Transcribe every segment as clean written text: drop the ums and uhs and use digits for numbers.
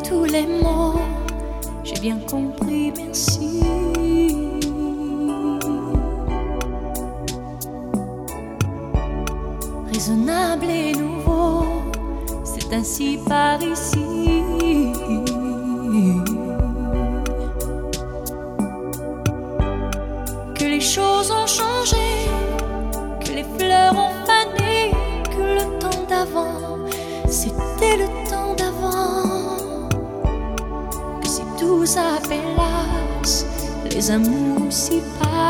tous les mots, j'ai bien compris, merci. Raisonnable et nouveau, c'est ainsi par ici. Que les choses ont changé, que les fleurs ont fané, que le temps d'avant, c'était le temps d'avant. Que si tout s'appelasse, les amours s'y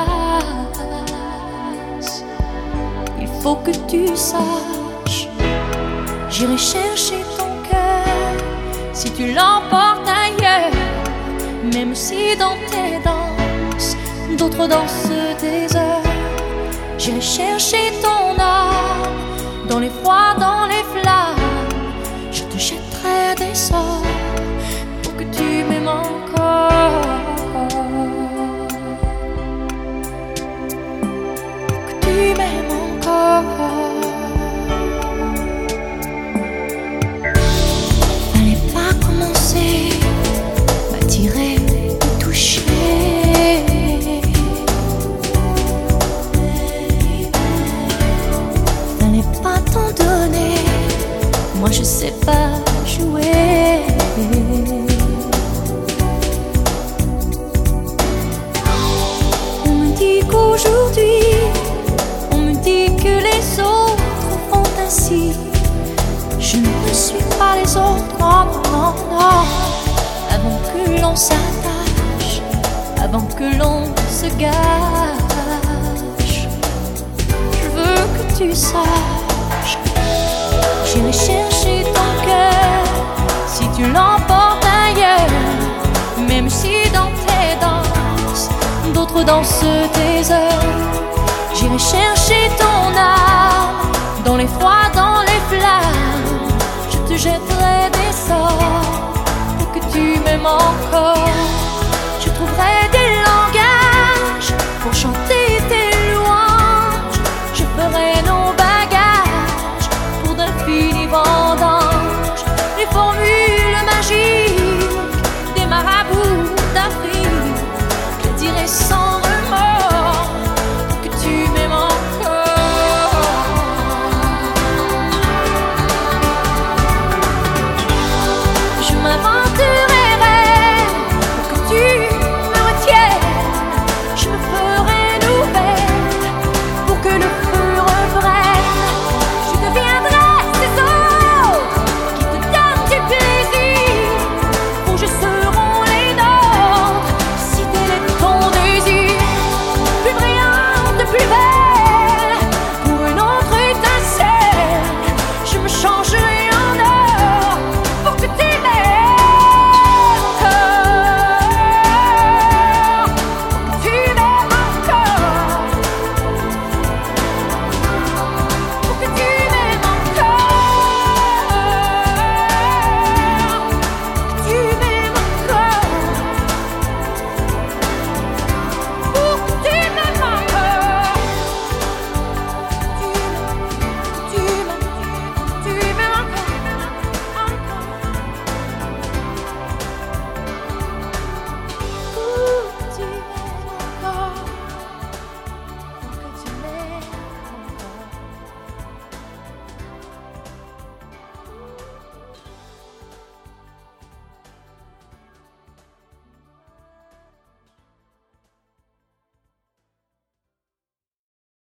passent. Il faut que tu saches, j'irai chercher ton cœur si tu l'emportes ailleurs. Même si dans tes danses, d'autres dansent des heures. J'irai chercher ton âme dans les froids, dans les flammes. Je te jetterai des sorts pour que tu m'aimes encore. Pour que tu m'aimes encore. Fallait pas commencer, m'attirer, me toucher. Moi je sais pas jouer. On me dit qu'aujourd'hui, on me dit que les autres font ainsi. Je ne suis pas les autres, non, non, non. Avant que l'on s'attache, avant que l'on se gâche, je veux que tu saches, j'irai chercher ton cœur si tu l'emportes ailleurs. Même si dans tes danses, d'autres dansent tes heures. J'irai chercher ton âme